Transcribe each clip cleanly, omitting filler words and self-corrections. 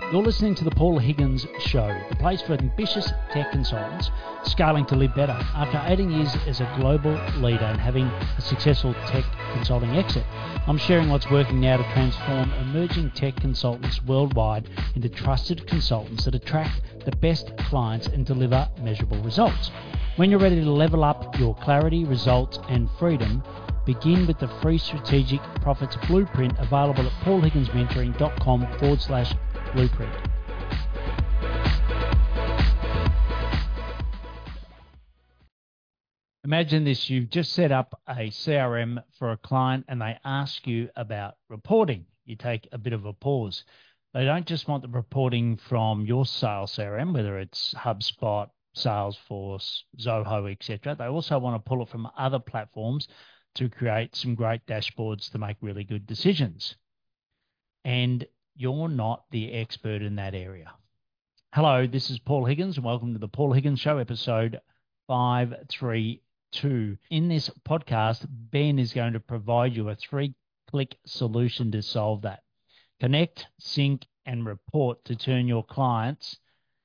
You're listening to the Paul Higgins Show, the place for ambitious tech consultants scaling to live better. After 18 years as a global leader and having a successful tech consulting exit, I'm sharing what's working now to transform emerging tech consultants worldwide into trusted consultants that attract the best clients and deliver measurable results. When you're ready to level up your clarity, results, and freedom, begin with the free Strategic Profits Blueprint available at paulhigginsmentoring.com/blueprint. Imagine this, you've just set up a CRM for a client and they ask you about reporting. You take a bit of a pause. They don't just want the reporting from your sales CRM, whether it's HubSpot, Salesforce, Zoho, etc. They also want to pull it from other platforms to create some great dashboards to make really good decisions. And you're not the expert in that area. Hello, this is Paul Higgins and welcome to the Paul Higgins Show, episode 532. In this podcast, Ben is going to provide you a 3-click solution to solve that. Connect, sync, and report to turn your clients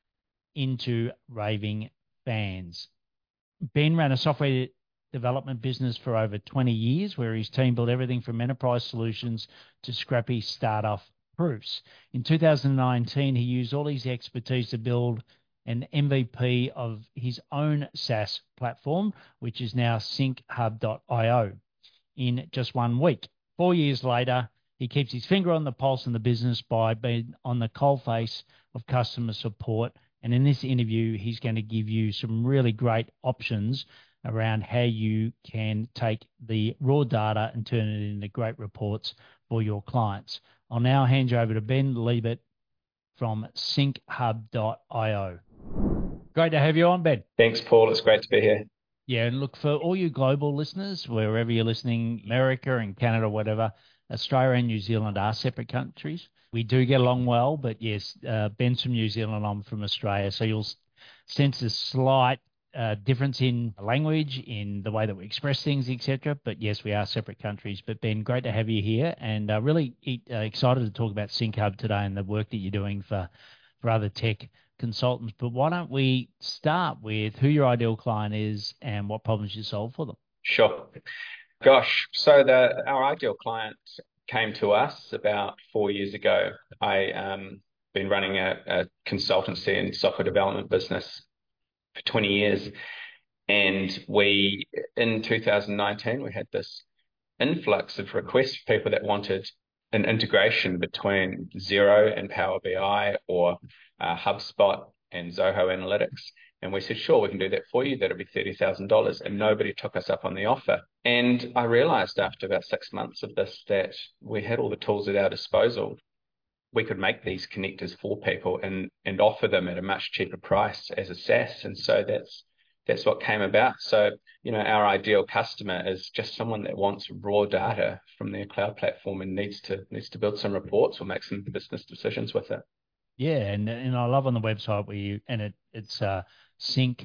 into raving fans. Ben ran a software development business for over 20 years where his team built everything from enterprise solutions to scrappy startup proofs. In 2019, he used all his expertise to build an MVP of his own SaaS platform, which is now synchhub.io, in just 1 week. 4 years later, he keeps his finger on the pulse in the business by being on the coalface of customer support. And in this interview, he's going to give you some really great options around how you can take the raw data and turn it into great reports for your clients. I'll now hand you over to Ben Liebert from synchhub.io. Great to have you on, Ben. Thanks, Paul. It's great to be here. Yeah, and look, for all you global listeners, wherever you're listening, America and Canada, whatever, Australia and New Zealand are separate countries. We do get along well, but yes, Ben's from New Zealand, I'm from Australia, so you'll sense a slight difference in language, in the way that we express things, etc. But yes, we are separate countries. But Ben, great to have you here, and really excited to talk about SynchHub today and the work that you're doing for other tech consultants. But why don't we start with who your ideal client is and what problems you solve for them? Sure. Gosh, so our ideal client came to us about 4 years ago. I been running a consultancy and software development business for 20 years. And in 2019, we had this influx of requests for people that wanted an integration between Xero and Power BI or HubSpot and Zoho Analytics. And we said, sure, we can do that for you. That'll be $30,000. And nobody took us up on the offer. And I realized after about 6 months of this that we had all the tools at our disposal. We could make these connectors for people and offer them at a much cheaper price as a SaaS. And so that's what came about. So, our ideal customer is just someone that wants raw data from their cloud platform and needs to build some reports or make some business decisions with it. Yeah, and I love on the website where it's sync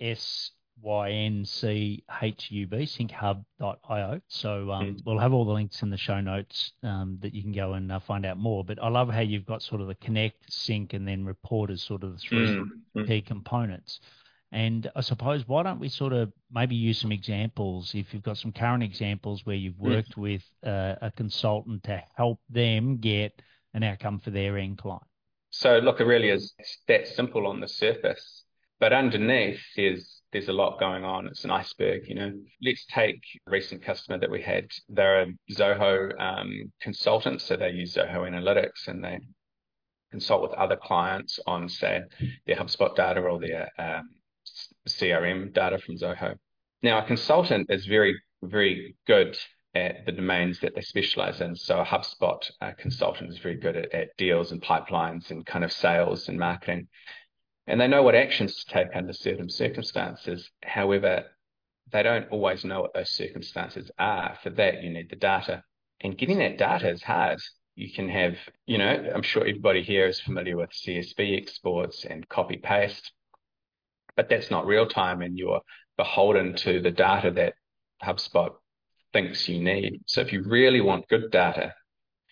synchhub, synchhub.io. So we'll have all the links in the show notes that you can go and find out more. But I love how you've got sort of the connect, sync, and then report as sort of the 3 key components. And I suppose, why don't we sort of maybe use some examples, if you've got some current examples where you've worked with a consultant to help them get an outcome for their end client. So look, it really is that simple on the surface, but underneath there's a lot going on. It's an iceberg, Let's take a recent customer that we had. They're a Zoho consultant, so they use Zoho Analytics and they consult with other clients on, say, their HubSpot data or their CRM data from Zoho. Now, a consultant is very, very good at the domains that they specialize in. So a HubSpot consultant is very good at deals and pipelines and kind of sales and marketing. And they know what actions to take under certain circumstances. However, they don't always know what those circumstances are. For that, you need the data. And getting that data is hard. You can have, I'm sure everybody here is familiar with CSV exports and copy paste, but that's not real time and you're beholden to the data that HubSpot thinks you need. So if you really want good data,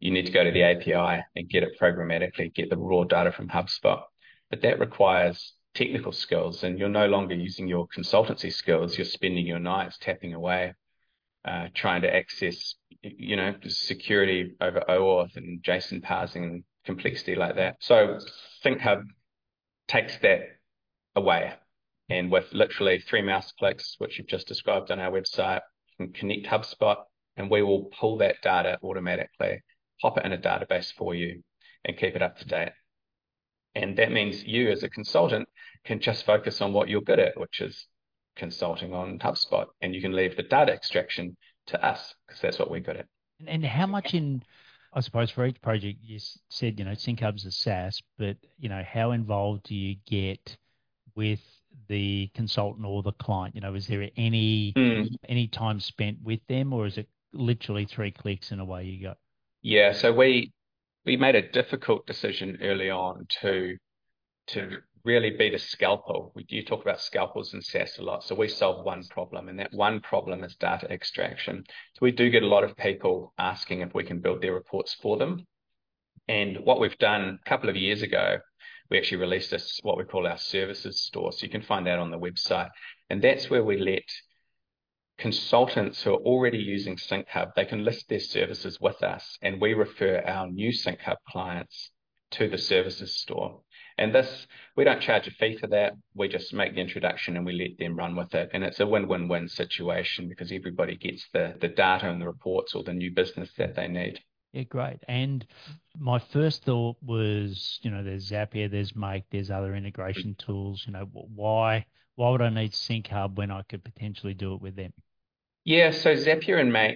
you need to go to the API and get it programmatically, get the raw data from HubSpot. But that requires technical skills, and you're no longer using your consultancy skills. You're spending your nights tapping away, trying to access, security over OAuth and JSON parsing and complexity like that. So ThinkHub takes that away. And with literally 3 mouse clicks, which you've just described on our website, you can connect HubSpot and we will pull that data automatically, pop it in a database for you and keep it up to date. And that means you as a consultant can just focus on what you're good at, which is consulting on HubSpot. And you can leave the data extraction to us because that's what we're good at. And how much I suppose for each project, you said, ThinkHub's a SaaS, but, how involved do you get with the consultant or the client? Is there any time spent with them, or is it literally 3 clicks and away you go? Yeah, so we made a difficult decision early on to really be the scalpel. You talk about scalpels in SaaS a lot. So we solve one problem, and that one problem is data extraction. So we do get a lot of people asking if we can build their reports for them. And what we've done a couple of years ago, we actually released this, what we call our services store. So you can find that on the website. And that's where we let consultants who are already using ThinkHub, they can list their services with us, and we refer our new ThinkHub clients to the services store. And this, we don't charge a fee for that. We just make the introduction and we let them run with it. And it's a win-win-win situation because everybody gets the data and the reports or the new business that they need. Yeah, great. And my first thought was, there's Zapier, there's Make, there's other integration tools. Why would I need ThinkHub when I could potentially do it with them? Yeah, so Zapier and Make,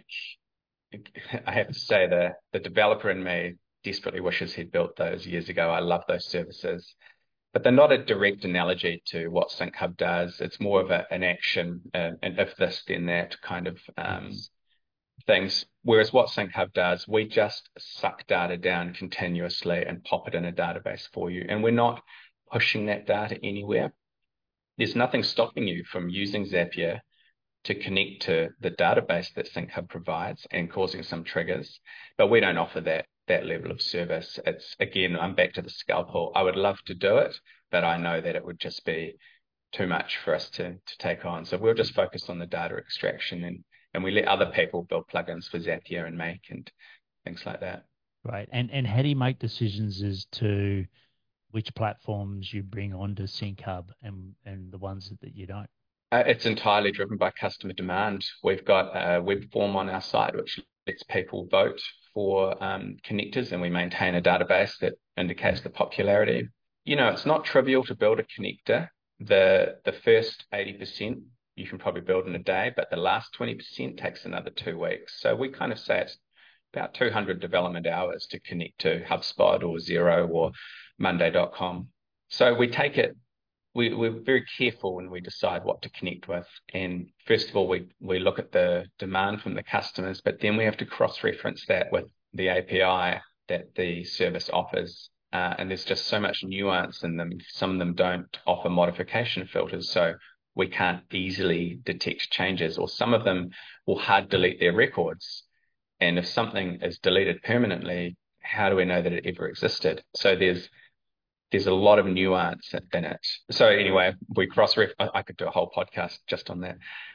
I have to say the developer in me desperately wishes he'd built those years ago. I love those services, but they're not a direct analogy to what ThinkHub does. It's more of an action, and if this, then that kind of things. Whereas what ThinkHub does, we just suck data down continuously and pop it in a database for you. And we're not pushing that data anywhere. There's nothing stopping you from using Zapier to connect to the database that ThinkHub provides and causing some triggers. But we don't offer that level of service. It's, again, I'm back to the scalpel. I would love to do it, but I know that it would just be too much for us to take on. So we'll just focus on the data extraction and we let other people build plugins for Zapier and Make and things like that. Right. And how do you make decisions as to which platforms you bring onto ThinkHub and the ones that you don't? It's entirely driven by customer demand. We've got a web form on our site which lets people vote for connectors, and we maintain a database that indicates the popularity. It's not trivial to build a connector. The first 80% you can probably build in a day, but the last 20% takes another 2 weeks. So we kind of say it's about 200 development hours to connect to HubSpot or Xero or Monday.com. So we take it, we're very careful when we decide what to connect with. And first of all, we look at the demand from the customers, but then we have to cross-reference that with the API that the service offers. And there's just so much nuance in them. Some of them don't offer modification filters, so we can't easily detect changes, or some of them will hard delete their records. And if something is deleted permanently, how do we know that it ever existed? So there's a lot of nuance in it. So anyway, we I could do a whole podcast just on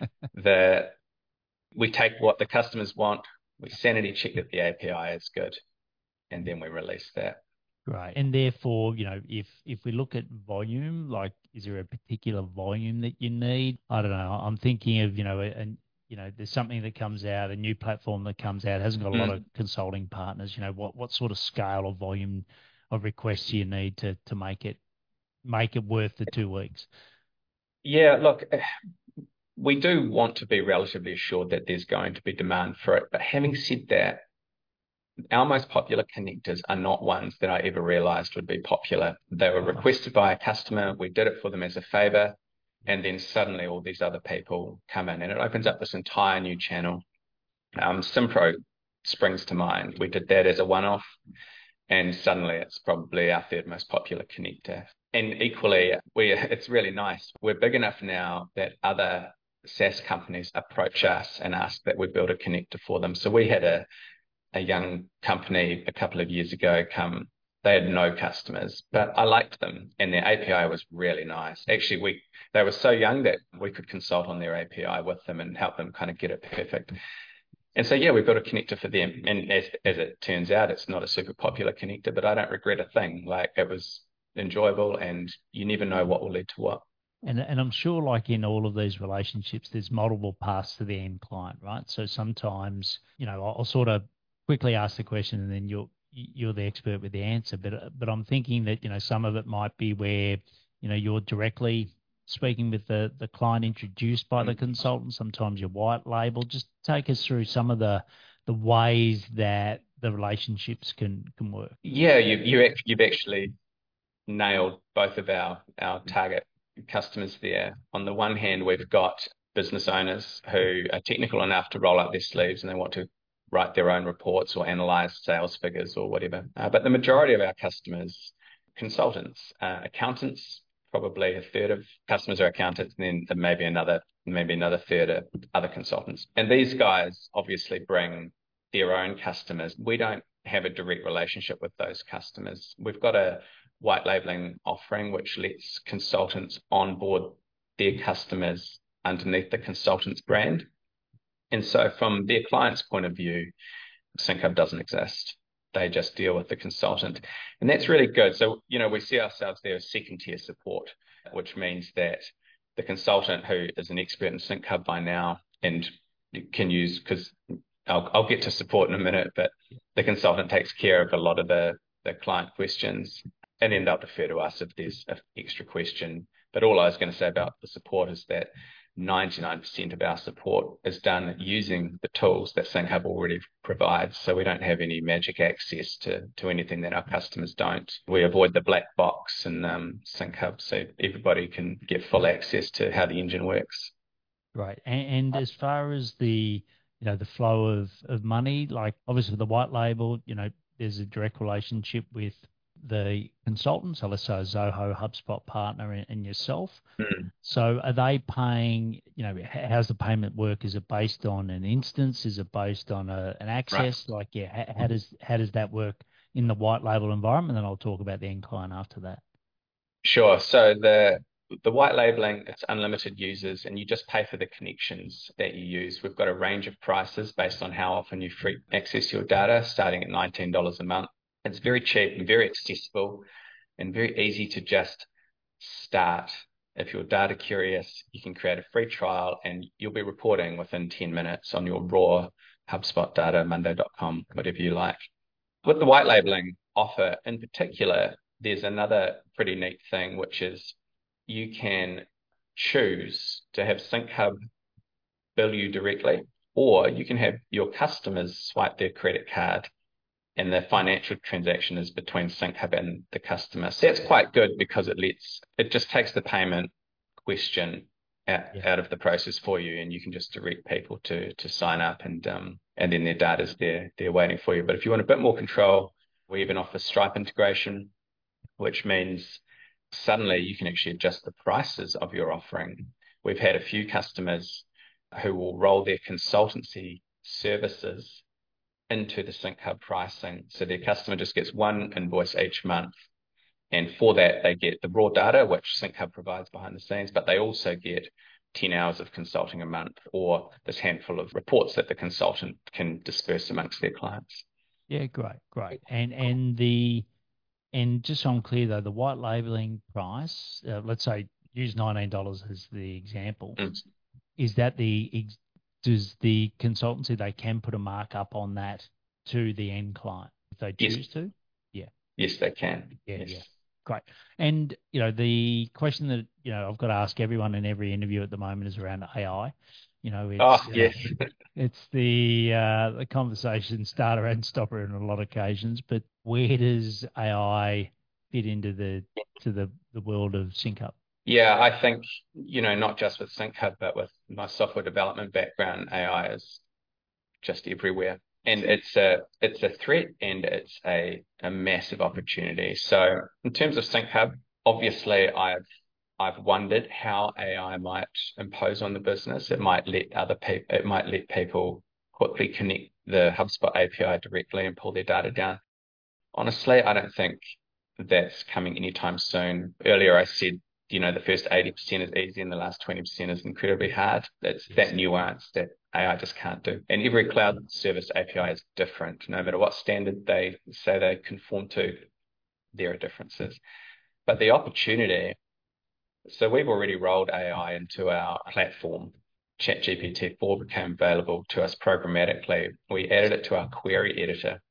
that. We take what the customers want, we sanity check that the API is good, and then we release that. Right. And therefore, if we look at volume, like, is there a particular volume that you need? I don't know. I'm thinking of, there's something that comes out, a new platform that comes out, hasn't got a lot of consulting partners. What sort of scale or volume of requests do you need to make it worth the 2 weeks? Yeah, look, we do want to be relatively assured that there's going to be demand for it. But having said that, our most popular connectors are not ones that I ever realized would be popular. They were requested by a customer. We did it for them as a favor. And then suddenly all these other people come in and it opens up this entire new channel. Simpro springs to mind. We did that as a one-off, and suddenly it's probably our third most popular connector. And equally, it's really nice. We're big enough now that other SaaS companies approach us and ask that we build a connector for them. So we had a a young company a couple of years ago come. They had no customers, but I liked them, and their API was really nice. Actually, they were so young that we could consult on their API with them and help them kind of get it perfect. And so, yeah, we built a connector for them. And as it turns out, it's not a super popular connector, but I don't regret a thing. Like, it was enjoyable, and you never know what will lead to what. And I'm sure, like in all of these relationships, there's multiple paths to the end client, right? So sometimes, I'll sort of quickly ask the question, and then you're the expert with the answer. But I'm thinking that some of it might be where you're directly speaking with the client introduced by the consultant. Sometimes you're white label. Just take us through some of the ways that the relationships can work. Yeah, you've actually nailed both of our target customers there. On the one hand, we've got business owners who are technical enough to roll up their sleeves and they want to write their own reports or analyze sales figures or whatever. But the majority of our customers, consultants, accountants, probably a third of customers are accountants, and then maybe another third are other consultants. And these guys obviously bring their own customers. We don't have a direct relationship with those customers. We've got a white labeling offering which lets consultants onboard their customers underneath the consultant's brand. And so from their client's point of view, SyncHub doesn't exist. They just deal with the consultant. And that's really good. So, we see ourselves there as second tier support, which means that the consultant who is an expert in SyncHub by now and can use, because I'll get to support in a minute, but the consultant takes care of a lot of the client questions, and then they'll defer to us if there's an extra question. But all I was going to say about the support is that 99% of our support is done using the tools that SyncHub already provides. So we don't have any magic access to anything that our customers don't. We avoid the black box in SyncHub, so everybody can get full access to how the engine works. Right. And as far as the flow of money, like obviously with the white label, there's a direct relationship with the consultants, so let's say a Zoho, HubSpot partner and yourself. So are they paying, how's the payment work? Is it based on an instance? Is it based on an access? Right. How does that work in the white label environment? And then I'll talk about the end client after that. Sure. So the white labeling, it's unlimited users, and you just pay for the connections that you use. We've got a range of prices based on how often you free access your data, starting at $19 a month. It's very cheap and very accessible and very easy to just start. If you're data curious, you can create a free trial and you'll be reporting within 10 minutes on your raw HubSpot data, monday.com, whatever you like. With the white labeling offer in particular, there's another pretty neat thing, which is you can choose to have SyncHub bill you directly, or you can have your customers swipe their credit card and the financial transaction is between SyncHub and the customer. So that's quite good because it just takes the payment question out of the process for you, and you can just direct people to sign up, and then their data's there, they're waiting for you. But if you want a bit more control, we even offer Stripe integration, which means suddenly you can actually adjust the prices of your offering. We've had a few customers who will roll their consultancy services into the SyncHub pricing. So their customer just gets one invoice each month. And for that, they get the raw data, which SyncHub provides behind the scenes, but they also get 10 hours of consulting a month, or this handful of reports that the consultant can disperse amongst their clients. Yeah, great. And just so I'm clear though, the white labeling price, let's say use $19 as the example. Is that does the consultancy, they can put a markup on that to the end client if they choose to? Yeah. Yes, they can. Yeah. Great. And, the question that, I've got to ask everyone in every interview at the moment is around AI. Yes. It's the conversation starter and stopper in a lot of occasions, but where does AI fit into the world of SyncHub? Yeah, I think, not just with SyncHub, but with my software development background, AI is just everywhere. And it's a threat and it's a massive opportunity. So in terms of SyncHub, obviously I've wondered how AI might impose on the business. It might let people quickly connect the HubSpot API directly and pull their data down. Honestly, I don't think that's coming anytime soon. Earlier, I said, the first 80% is easy and the last 20% is incredibly hard. That's that nuance that AI just can't do. And every cloud service API is different. No matter what standard they say they conform to, there are differences. But the opportunity, so we've already rolled AI into our platform. ChatGPT-4 became available to us programmatically. We added it to our query editor.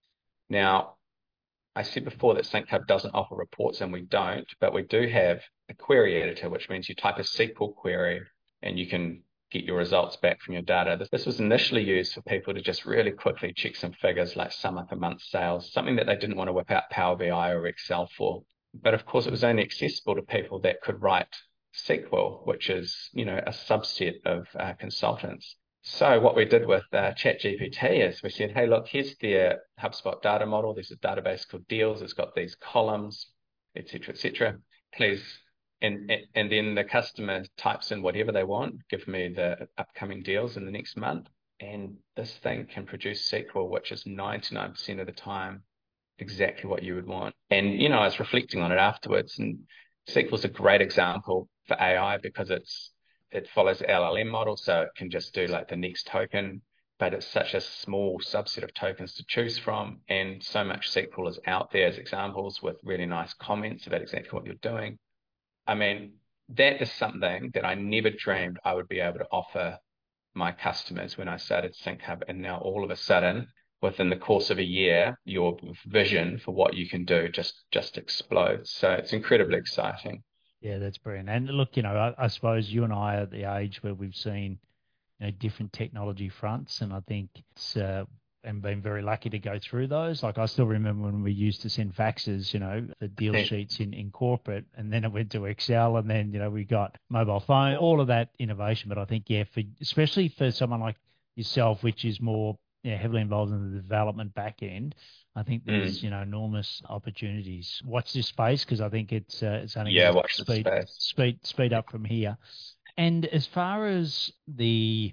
Now, I said before that SyncHub doesn't offer reports, and we don't, but we do have a query editor, which means you type a SQL query and you can get your results back from your data. This was initially used for people to just really quickly check some figures like sum up a month's sales, something that they didn't want to whip out Power BI or Excel for. But of course, it was only accessible to people that could write SQL, which is, a subset of consultants. So what we did with ChatGPT is we said, hey, look, here's the HubSpot data model. There's a database called Deals. It's got these columns, et cetera, et cetera. Please. And then the customer types in whatever they want. Give me the upcoming deals in the next month. And this thing can produce SQL, which is 99% of the time exactly what you would want. And, I was reflecting on it afterwards. And SQL is a great example for AI because it follows the LLM model, so it can just do like the next token, but it's such a small subset of tokens to choose from. And so much SQL is out there as examples with really nice comments about exactly what you're doing. I mean, that is something that I never dreamed I would be able to offer my customers when I started SyncHub. And now all of a sudden, within the course of a year, your vision for what you can do just explodes. So it's incredibly exciting. Yeah, that's brilliant. And look, I suppose you and I are at the age where we've seen, different technology fronts, and I think it's and been very lucky to go through those. Like I still remember when we used to send faxes, the deal sheets in corporate, and then it went to Excel, and then we got mobile phone, all of that innovation. But I think especially for someone like yourself, which is more heavily involved in the development back end, I think there's enormous opportunities. Watch this space because I think it's only watch the space. Speed up from here. And as far as the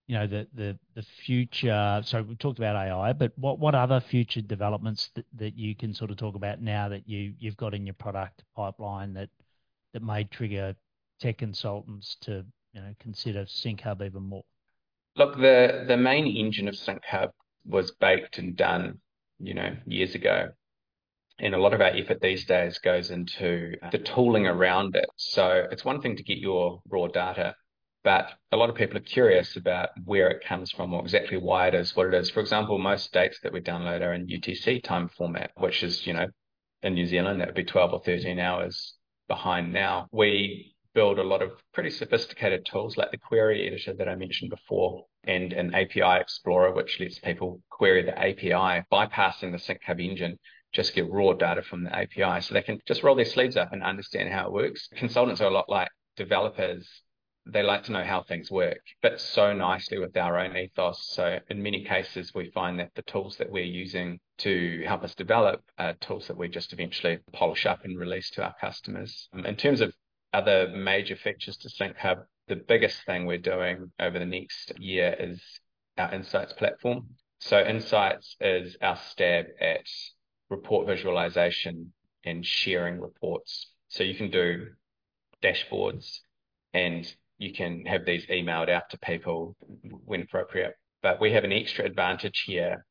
future, so we talked about AI, but what other future developments that you can sort of talk about now that you've got in your product pipeline that may trigger tech consultants to consider SyncHub even more? Look, the main engine of SyncHub was baked and done, years ago. And a lot of our effort these days goes into the tooling around it. So it's one thing to get your raw data, but a lot of people are curious about where it comes from or exactly why it is what it is. For example, most dates that we download are in UTC time format, which is, in New Zealand, that would be 12 or 13 hours behind now. We build a lot of pretty sophisticated tools like the query editor that I mentioned before and an API explorer, which lets people query the API, bypassing the SyncHub engine, just get raw data from the API so they can just roll their sleeves up and understand how it works. Consultants are a lot like developers. They like to know how things work, but so nicely with our own ethos. So in many cases, we find that the tools that we're using to help us develop are tools that we just eventually polish up and release to our customers. In terms of other major features to SyncHub, the biggest thing we're doing over the next year is our Insights platform. So Insights is our stab at report visualization and sharing reports. So you can do dashboards and you can have these emailed out to people when appropriate. But we have an extra advantage here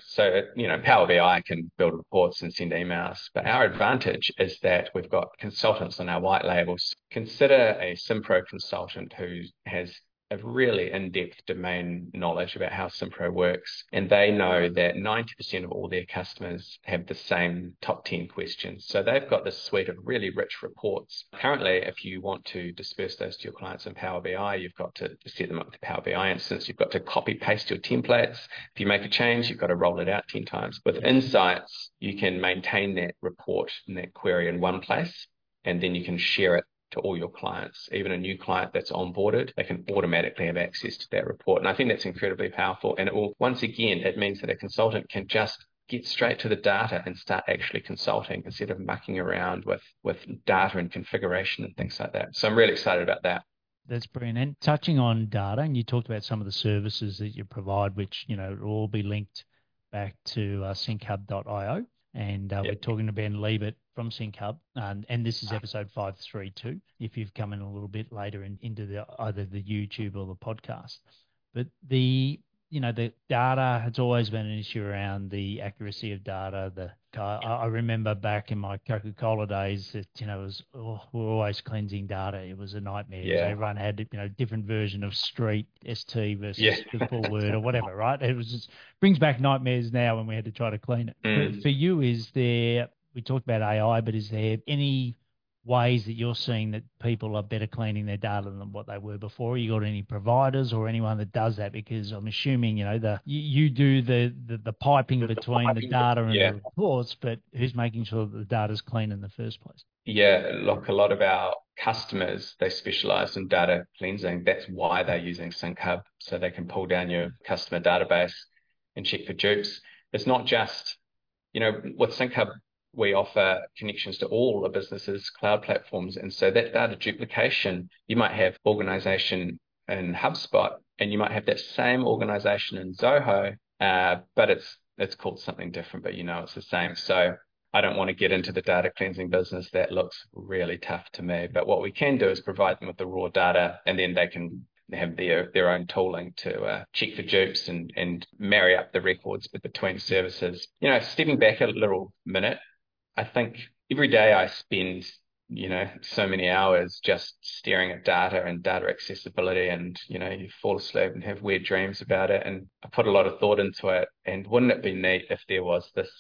Power BI can build reports and send emails. But our advantage is that we've got consultants on our white labels. Consider a Simpro consultant who has a really in-depth domain knowledge about how Simpro works. And they know that 90% of all their customers have the same top 10 questions. So they've got this suite of really rich reports. Currently, if you want to disperse those to your clients in Power BI, you've got to set them up with the Power BI instance. You've got to copy paste your templates. If you make a change, you've got to roll it out 10 times. With Insights, you can maintain that report and that query in one place, and then you can share it to all your clients. Even a new client that's onboarded, they can automatically have access to that report. And I think that's incredibly powerful. And it means that a consultant can just get straight to the data and start actually consulting instead of mucking around with data and configuration and things like that. So I'm really excited about that. That's brilliant. And touching on data, and you talked about some of the services that you provide, which, will all be linked back to synchhub.io. And we're talking to Ben Liebert from SyncHub. And this is episode 532, if you've come in a little bit later into either the YouTube or the podcast. But the data has always been an issue around the accuracy of data. I remember back in my Coca-Cola days that, we're always cleansing data. It was a nightmare. Yeah. Everyone had, different version of street, ST versus the full word or whatever, right? It was just brings back nightmares now when we had to try to clean it. For you, we talked about AI, but is there any ways that you're seeing that people are better cleaning their data than what they were before? You got any providers or anyone that does that? Because I'm assuming, you do the piping between the data and the reports, but who's making sure that the data's clean in the first place? Yeah, look, a lot of our customers, they specialize in data cleansing. That's why they're using SyncHub, so they can pull down your customer database and check for dupes. It's not just, with SyncHub, we offer connections to all the businesses' cloud platforms. And so that data duplication, you might have organization in HubSpot and you might have that same organization in Zoho, but it's called something different, but it's the same. So I don't want to get into the data cleansing business. That looks really tough to me. But what we can do is provide them with the raw data, and then they can have their own tooling to check for dupes and marry up the records between services. Stepping back a little minute, I think every day I spend, so many hours just staring at data and data accessibility, and, you fall asleep and have weird dreams about it. And I put a lot of thought into it. And wouldn't it be neat if there was this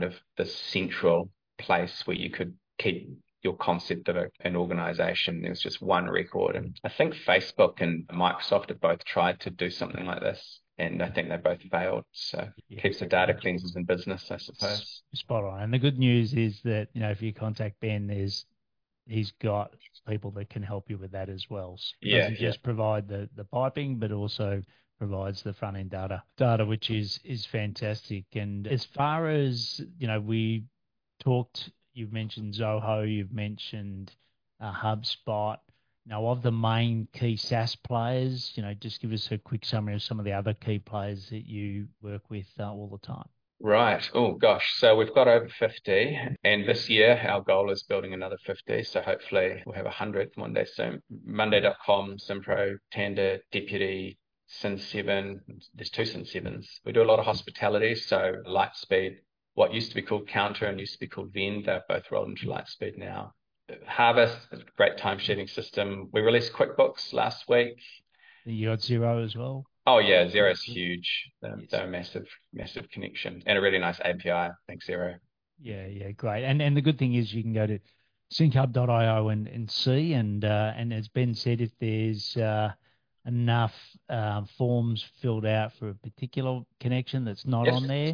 central place where you could keep your concept of an organization? There was just one record. And I think Facebook and Microsoft have both tried to do something like this, and I think they both failed. So keeps the data cleansers in business, I suppose. Spot on. And the good news is that, if you contact Ben, he's got people that can help you with that as well. So he doesn't just provide the piping, but also provides the front end data, which is fantastic. And as far as, we talked, you've mentioned Zoho, you've mentioned HubSpot. Now, of the main key SaaS players, just give us a quick summary of some of the other key players that you work with all the time. Right. Oh, gosh. So we've got over 50. And this year, our goal is building another 50. So hopefully we'll have 100 one day soon. Monday.com, Simpro, Tanda, Deputy, Sin7. There's 2 Sin7s. We do a lot of hospitality. So Lightspeed, what used to be called Counter and used to be called Vend, they've both rolled into Lightspeed now. Harvest, a great time-sheeting system. We released QuickBooks last week. You got Xero as well? Oh, yeah, Xero's huge. They're a massive connection and a really nice API. Thanks, Xero. Yeah, great. And the good thing is you can go to synchhub.io and see. And as Ben said, if there's enough forms filled out for a particular connection that's not on there,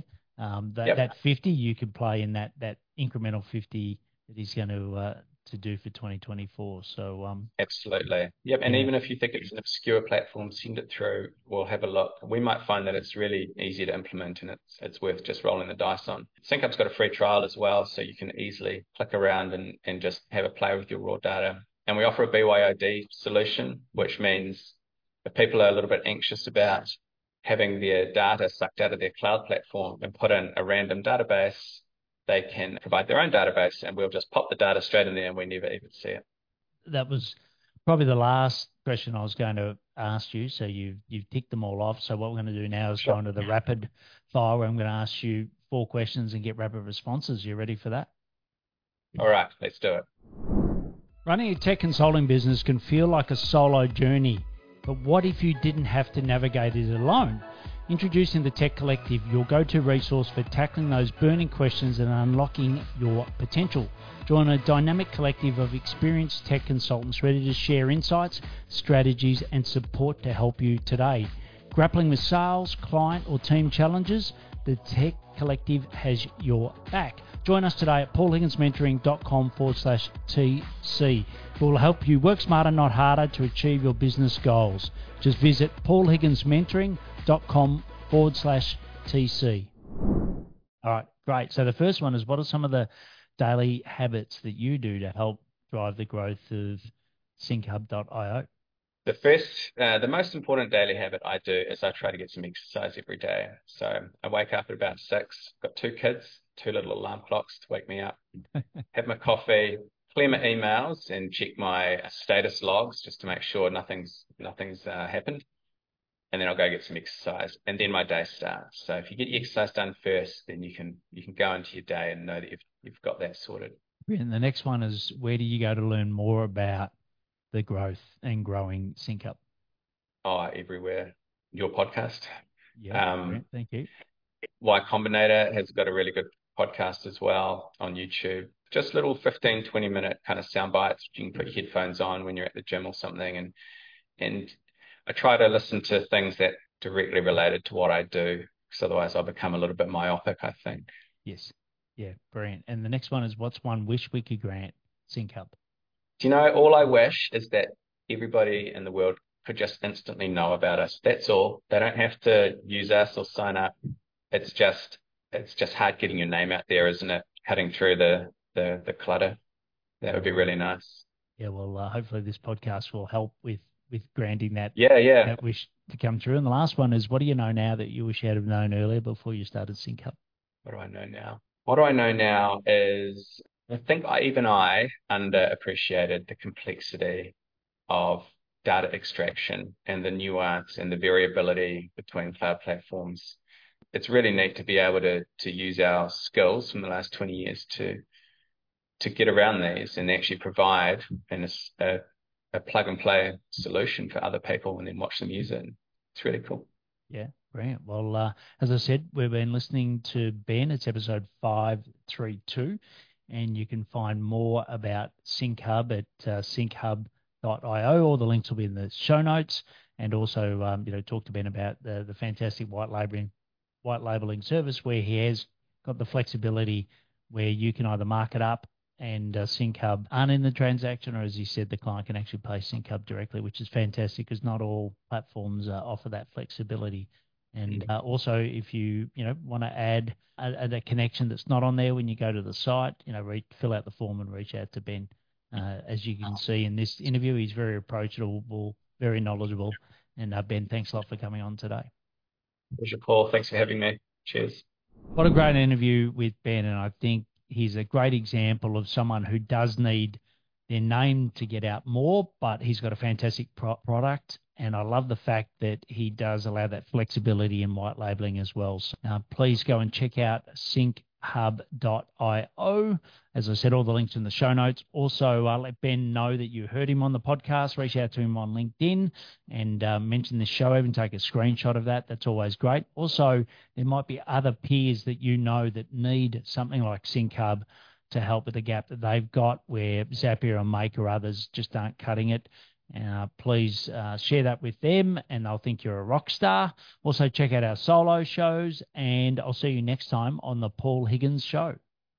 that 50, you could play in that incremental 50 that he's going to do for 2024. So absolutely. Yep. And even if you think it's an obscure platform, send it through. We'll have a look. We might find that it's really easy to implement and it's worth just rolling the dice on. SyncHub's got a free trial as well, so you can easily click around and just have a play with your raw data. And we offer a BYOD solution, which means if people are a little bit anxious about having their data sucked out of their cloud platform and put in a random database, they can provide their own database and we'll just pop the data straight in there and we never even see it. That was probably the last question I was going to ask you. So you've ticked them all off. So what we're going to do now is go into the rapid fire where I'm going to ask you 4 questions and get rapid responses. You ready for that? All right, let's do it. Running a tech consulting business can feel like a solo journey, but what if you didn't have to navigate it alone? Introducing the Tech Collective, your go-to resource for tackling those burning questions and unlocking your potential. Join a dynamic collective of experienced tech consultants ready to share insights, strategies, and support to help you today. Grappling with sales, client, or team challenges, the Tech Collective has your back. Join us today at paulhigginsmentoring.com/TC. We will help you work smarter, not harder, to achieve your business goals. Just visit paulhigginsmentoring.com/TC. All right, great. So the first one is, what are some of the daily habits that you do to help drive the growth of synchhub.io? The most important daily habit I do is I try to get some exercise every day. So I wake up at about 6, got 2 kids, 2 little alarm clocks to wake me up, have my coffee, clear my emails and check my status logs just to make sure nothing's happened. And then I'll go get some exercise and then my day starts. So if you get your exercise done first, then you can go into your day and know that you've got that sorted. And the next one is, where do you go to learn more about the growth and growing SyncHub? Oh, everywhere. Your podcast. Yeah, thank you. Y Combinator has got a really good podcast as well on YouTube. Just little 15, 20-minute kind of sound bites. You can put your headphones on when you're at the gym or something. And I try to listen to things that directly related to what I do, because otherwise I'll become a little bit myopic, I think. Yes. Yeah, brilliant. And the next one is, what's one wish we could grant SyncHub? Do you know, all I wish is that everybody in the world could just instantly know about us. That's all. They don't have to use us or sign up. It's just hard getting your name out there, isn't it? Cutting through the clutter. That would be really nice. Yeah, well, hopefully this podcast will help with granting that that wish to come through. And the last one is, what do you know now that you wish you had have known earlier before you started SyncHub? What do I know now? What do I know now is, I think I underappreciated the complexity of data extraction and the nuance and the variability between cloud platforms. It's really neat to be able to use our skills from the last 20 years to get around these and actually provide a plug and play solution for other people and then watch them use it. It's really cool. Yeah, brilliant. Well, as I said, we've been listening to Ben. It's episode 532, and you can find more about SyncHub at synchhub.io. All the links will be in the show notes, and also talk to Ben about the fantastic white labeling service, where he has got the flexibility where you can either mark it up and SyncHub aren't in the transaction, or as you said, the client can actually pay SyncHub directly, which is fantastic because not all platforms offer that flexibility. And also, if you want to add a connection that's not on there when you go to the site, fill out the form and reach out to Ben. As you can see in this interview, he's very approachable, very knowledgeable. And Ben, thanks a lot for coming on today. Pleasure, Paul. Thanks for having me. Cheers. What a great interview with Ben, and I think he's a great example of someone who does need their name to get out more, but he's got a fantastic product. And I love the fact that he does allow that flexibility in white labeling as well. So please go and check out synchhub.io. As I said, all the links in the show notes. Also, let Ben know that you heard him on the podcast. Reach out to him on LinkedIn and mention the show. Even take a screenshot of that. That's always great. Also, there might be other peers that you know that need something like SyncHub to help with the gap that they've got, where Zapier and Make or others just aren't cutting it. Please share that with them, and they'll think you're a rock star. Also, check out our solo shows, and I'll see you next time on the Paul Higgins Show.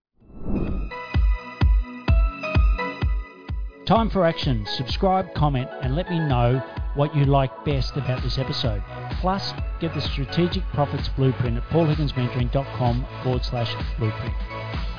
Time for action. Subscribe, comment, and let me know what you like best about this episode. Plus, get the Strategic Profits Blueprint at paulhigginsmentoring.com/blueprint.